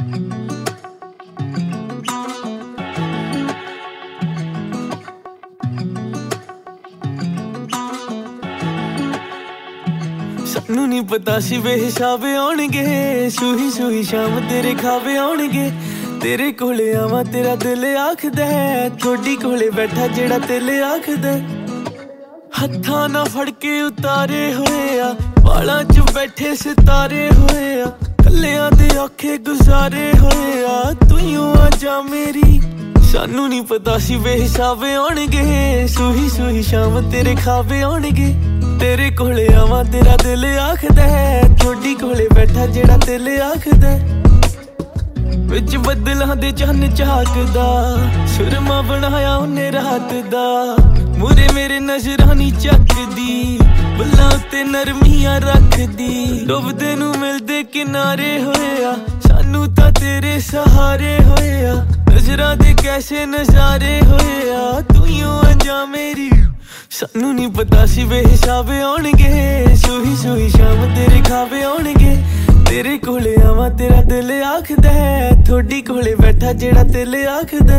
सानू नहीं पता सी बेहिसाब आउणगे, सूही सूही शाम तेरे खावे आउणगे। तेरे कोले आवां तेरा दिल आखदा है, थोड़ी कोले बैठा जेड़ा दिल आखदा। हत्थां ना फड़ के उतारे होए आ, वालां च बैठे सितारे होए आ। कल्लियां दे औखे गुजारे होए आ, तूं आजा मेरी। सानू नहीं पता सी बेहिसाब आउणगे, सूही सूही शाम तेरे खावे आउणगे। तेरे कोले आवां तेरा दिल आखदा है, थोड़ी कोले बैठा जेड़ा दिल आखदा। विच बदलां दे चन्न झाकदा, सुरमा बनाया उन्ने रात दा। मुरे मेरे नजरां नी झकदी, बुल्लां उत्ते नरमियां रखदी। डुबदे नू मिलदे किनारे होया, सानू तां तेरे सहारे होया। नजरां दे कैसे नजारे होया, तूं आजा मेरी। सानू नहीं पता सी बेहिसाब आउणगे, सूही सूही शाम तेरे खावे आउणगे। तेरे कोले आवां तेरा दिल आखदा है, थोड़ी कोले बैठा जेड़ा दिल आखदा।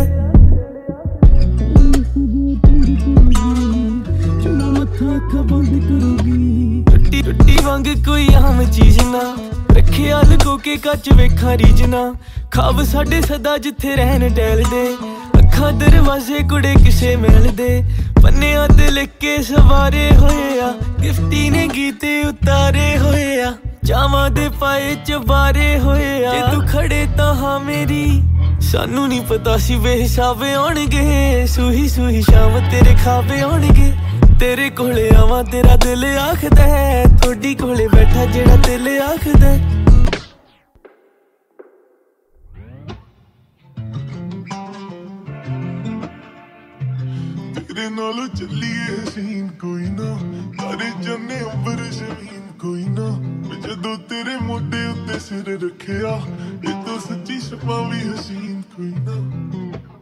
टुट्टी टुट्टी वांग कोई आम चीज ना, रखिया लुको के कच वेखा रीजना। खाब साडे सदा जिथे रहन टहलदे, अखां दरवाजे कुड़े किसे मिलदे। पन्नियां ते लिख के सवारे होए आ, गिफ्टी ने गीते उतारे होए आ। चावां दे पाए चबारे होए आ, जे तू खड़े तां हां मेरी। सानू नहीं पता सी बेहिसाब आउणगे, सूही सूही शाम तेरे खावे आउणगे। तेरे कोले आवां तेरा दिल आखदा है, थोड़ी कोले बैठा जेड़ा दिल आखदा। तेरे नालों चलिए हसीन कोई ना, तारे जन्ने अंबर जमीन कोई ना। जदों तेरे मोढे उत्ते सिर रखिया, ये तो सच्ची शपा भी हसीन कोई ना।